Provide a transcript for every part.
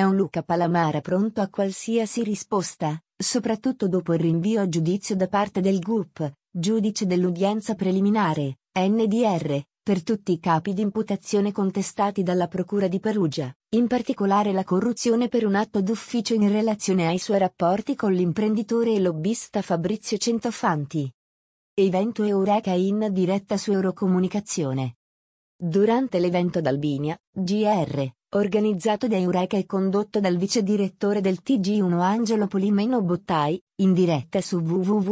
Gianluca Palamara pronto a qualsiasi risposta, soprattutto dopo il rinvio a giudizio da parte del GUP, giudice dell'udienza preliminare, NDR, per tutti i capi di imputazione contestati dalla Procura di Perugia, in particolare la corruzione per un atto d'ufficio in relazione ai suoi rapporti con l'imprenditore e lobbista Fabrizio Centofanti. Evento Eureka in diretta su Eurocomunicazione. Durante l'evento d'Albinia, GR, organizzato da Eureka e condotto dal vice direttore del TG1 Angelo Polimeno Bottai, in diretta su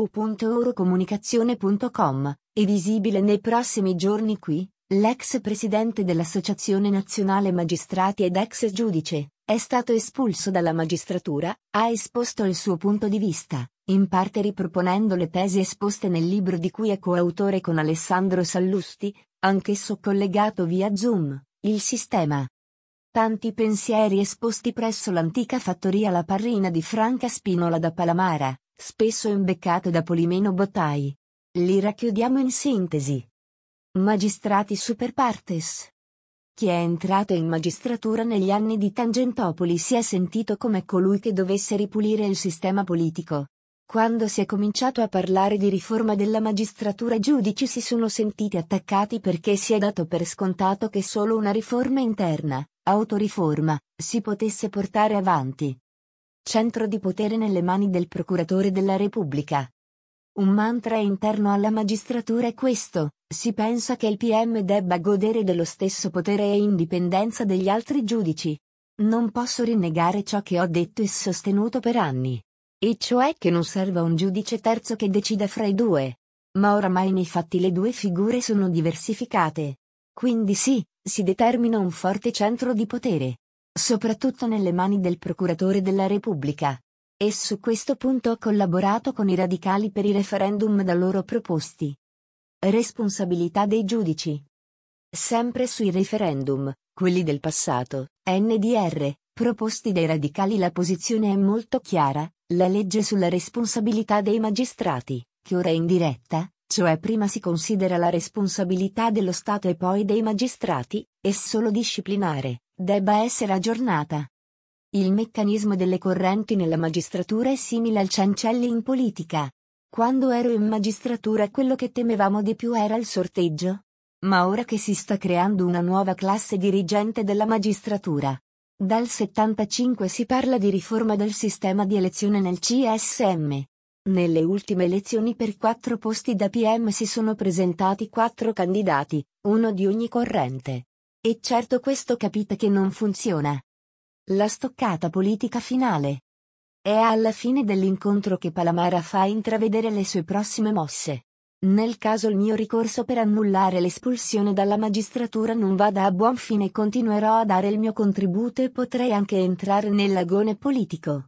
www.eurocomunicazione.com, e visibile nei prossimi giorni qui, l'ex presidente dell'Associazione Nazionale Magistrati ed ex giudice, è stato espulso dalla magistratura, ha esposto il suo punto di vista, in parte riproponendo le tesi esposte nel libro di cui è coautore con Alessandro Sallusti, anch'esso collegato via Zoom, Il Sistema. Tanti pensieri esposti presso l'antica fattoria La Parrina di Franca Spinola da Palamara, spesso imbeccato da Polimeno Bottai. Li racchiudiamo in sintesi. Magistrati super partes. Chi è entrato in magistratura negli anni di Tangentopoli si è sentito come colui che dovesse ripulire il sistema politico. Quando si è cominciato a parlare di riforma della magistratura, i giudici si sono sentiti attaccati perché si è dato per scontato che solo una riforma interna, autoriforma, si potesse portare avanti. Centro di potere nelle mani del procuratore della Repubblica. Un mantra interno alla magistratura è questo: si pensa che il PM debba godere dello stesso potere e indipendenza degli altri giudici. Non posso rinnegare ciò che ho detto e sostenuto per anni. E cioè che non serva un giudice terzo che decida fra i due. Ma oramai nei fatti le due figure sono diversificate. Quindi sì, si determina un forte centro di potere. Soprattutto nelle mani del procuratore della Repubblica. E su questo punto ho collaborato con i radicali per i referendum da loro proposti. Responsabilità dei giudici. Sempre sui referendum, quelli del passato, NDR, proposti dai radicali, la posizione è molto chiara: la legge sulla responsabilità dei magistrati, che ora è in diretta, cioè prima si considera la responsabilità dello Stato e poi dei magistrati, e solo disciplinare, debba essere aggiornata. Il meccanismo delle correnti nella magistratura è simile al Cencelli in politica. Quando ero in magistratura quello che temevamo di più era il sorteggio. Ma ora che si sta creando una nuova classe dirigente della magistratura. Dal 75 si parla di riforma del sistema di elezione nel CSM. Nelle ultime elezioni per 4 posti da PM si sono presentati 4 candidati, uno di ogni corrente. E certo questo capite che non funziona. La stoccata politica finale. È alla fine dell'incontro che Palamara fa intravedere le sue prossime mosse. Nel caso il mio ricorso per annullare l'espulsione dalla magistratura non vada a buon fine, continuerò a dare il mio contributo e potrei anche entrare nell'agone politico.